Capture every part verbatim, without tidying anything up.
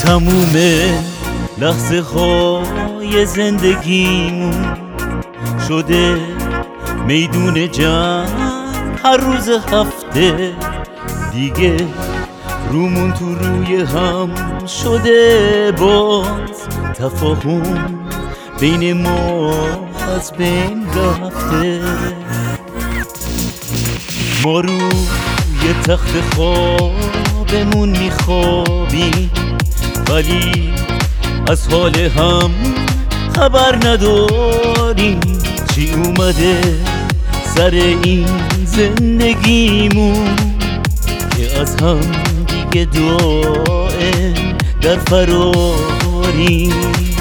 تموم لحظه های زندگیمون شده میدون جنگ هر روز هفته دیگه، رومون تو روی هم شده، باز تفاهم بین ما از بین رفته. ما روی تخت خوابمون میخوابیم ولی از حال هم خبر نداریم. چی اومده سر این زندگیمون که از هم دیگه دائم در فراریم.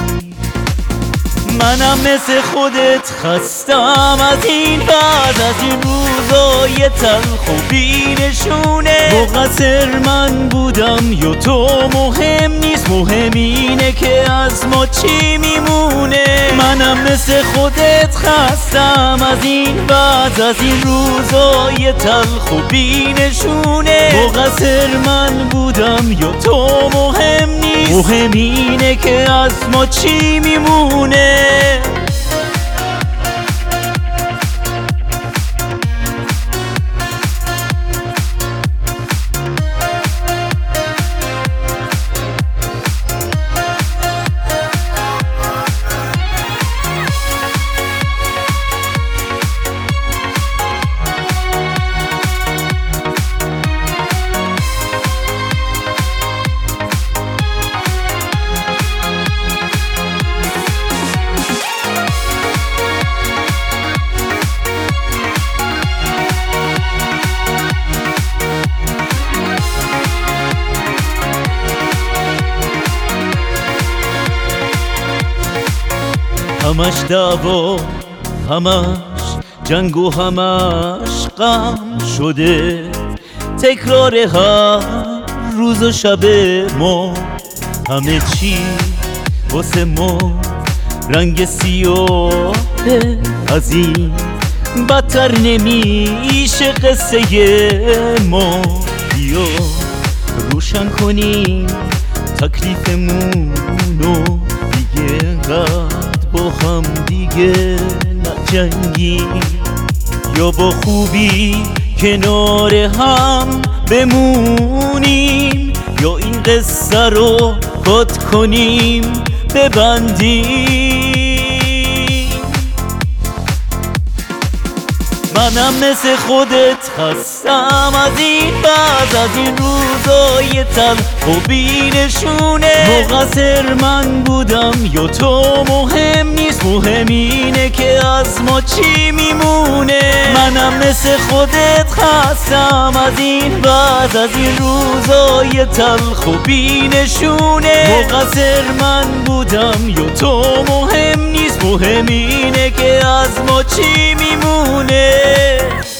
منم مثل خودت خستم از این بعد، از این روزای تلخ و بی‌نشونه. مقصر من بودم یا تو مهم نیست، مهم اینه که از ما چی میمونه. منم مثل خودت خستم از این بعد، از این روزای تلخ و بی‌نشونه. مقصر من بودم یا تو مهم نیست، مهم اینه که از ما چی میمونه. همش دعوا، همش جنگ و همش غم شده، تکرار هر روز و شب ما. همه چی واسه ما رنگ سیاهه، از این بدتر نمیشه قصه ما. بیا روشن کنیم تکلیفمونو، دیگه انقدر با هم دیگه نجنگیم، یا با خوبی کنار هم بمونیم، یا این قصه رو قطع کنیم ببندیم. منم مثل خودت خستم از این بعد، از این روزای تلخ و بی‌نشونه. مقصر من بودم یا تو مهم نیست، مهم اینه که از ما چی میمونه. منم مثل خودت خستم از این بعد، از این روزای تلخ و بی‌نشونه. مقصر من بودم یا تو مهم نیست، مهم اینه که از ما چی میمونه.